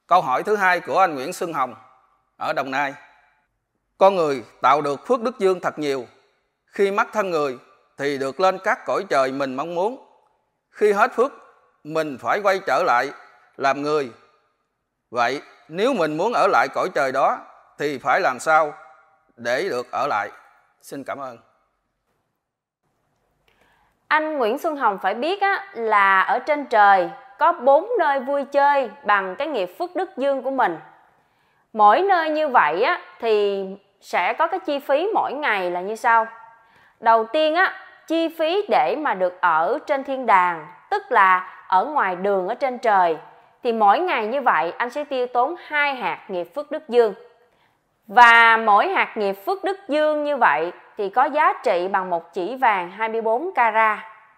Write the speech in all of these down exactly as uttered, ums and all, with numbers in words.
Câu hỏi thứ hai của anh Nguyễn Xuân Hồng ở Đồng Nai. Con người tạo được phước đức dương thật nhiều. Khi mất thân người thì được lên các cõi trời mình mong muốn. Khi hết phước, mình phải quay trở lại làm người. Vậy nếu mình muốn ở lại cõi trời đó thì phải làm sao để được ở lại? Xin cảm ơn. Anh Nguyễn Xuân Hồng phải biết á, là ở trên trời có bốn nơi vui chơi bằng cái nghiệp phước đức dương của mình. Mỗi nơi như vậy á, thì sẽ có cái chi phí mỗi ngày là như sau. Đầu tiên á, chi phí để mà được ở trên thiên đàng, tức là ở ngoài đường ở trên trời, thì mỗi ngày như vậy anh sẽ tiêu tốn hai hạt nghiệp phước đức dương. Và mỗi hạt nghiệp phước đức dương như vậy thì có giá trị bằng một chỉ vàng hai mươi bốn carat.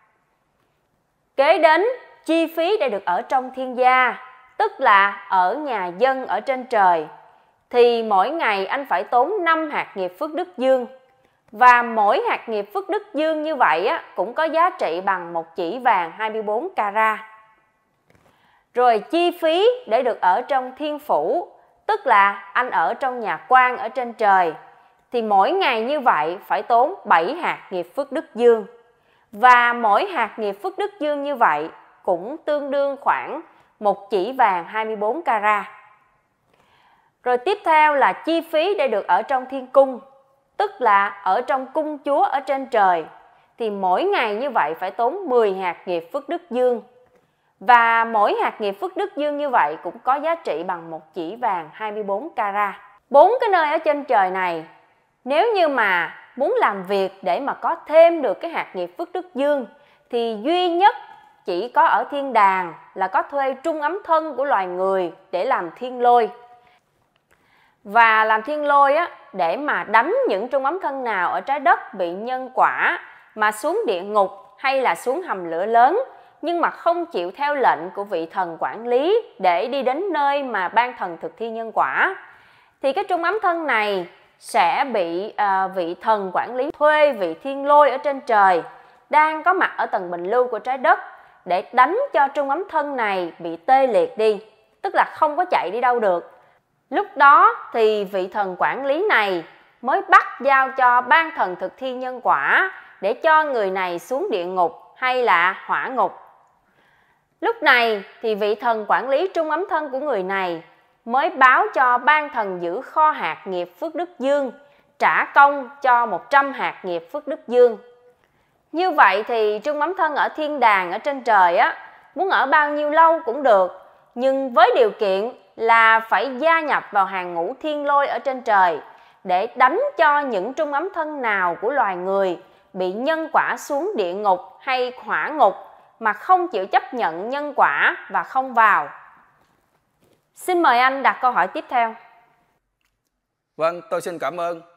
Kế đến chi phí để được ở trong thiên gia, tức là ở nhà dân ở trên trời, thì mỗi ngày anh phải tốn năm hạt nghiệp phước đức dương. Và mỗi hạt nghiệp phước đức dương như vậy á, cũng có giá trị bằng một chỉ vàng hai mươi bốn carat. Rồi chi phí để được ở trong thiên phủ, tức là anh ở trong nhà quan ở trên trời, thì mỗi ngày như vậy phải tốn bảy hạt nghiệp phước đức dương. Và mỗi hạt nghiệp phước đức dương như vậy cũng tương đương khoảng một chỉ vàng hai mươi bốn carat. Rồi tiếp theo là chi phí để được ở trong thiên cung, tức là ở trong cung chúa ở trên trời, thì mỗi ngày như vậy phải tốn mười hạt nghiệp phước đức dương. Và mỗi hạt nghiệp phước đức dương như vậy cũng có giá trị bằng một chỉ vàng hai mươi bốn carat. Bốn cái nơi ở trên trời này, nếu như mà muốn làm việc để mà có thêm được cái hạt nghiệp phước đức dương, thì duy nhất chỉ có ở thiên đàng là có thuê trung ấm thân của loài người để làm thiên lôi. Và làm thiên lôi á, để mà đánh những trung ấm thân nào ở trái đất bị nhân quả mà xuống địa ngục hay là xuống hầm lửa lớn, nhưng mà không chịu theo lệnh của vị thần quản lý để đi đến nơi mà ban thần thực thi nhân quả, thì cái trung ấm thân này sẽ bị à, vị thần quản lý thuê vị thiên lôi ở trên trời đang có mặt ở tầng bình lưu của trái đất để đánh cho trung ấm thân này bị tê liệt đi, tức là không có chạy đi đâu được. Lúc đó thì vị thần quản lý này mới bắt giao cho ban thần thực thi nhân quả để cho người này xuống địa ngục hay là hỏa ngục. Lúc này thì vị thần quản lý trung ấm thân của người này mới báo cho ban thần giữ kho hạt nghiệp phước đức dương trả công cho một trăm hạt nghiệp phước đức dương. Như vậy thì trung ấm thân ở thiên đàng ở trên trời á, muốn ở bao nhiêu lâu cũng được, nhưng với điều kiện là phải gia nhập vào hàng ngũ thiên lôi ở trên trời để đánh cho những trung ấm thân nào của loài người bị nhân quả xuống địa ngục hay hỏa ngục mà không chịu chấp nhận nhân quả và không vào. Xin mời anh đặt câu hỏi tiếp theo. Vâng, tôi xin cảm ơn.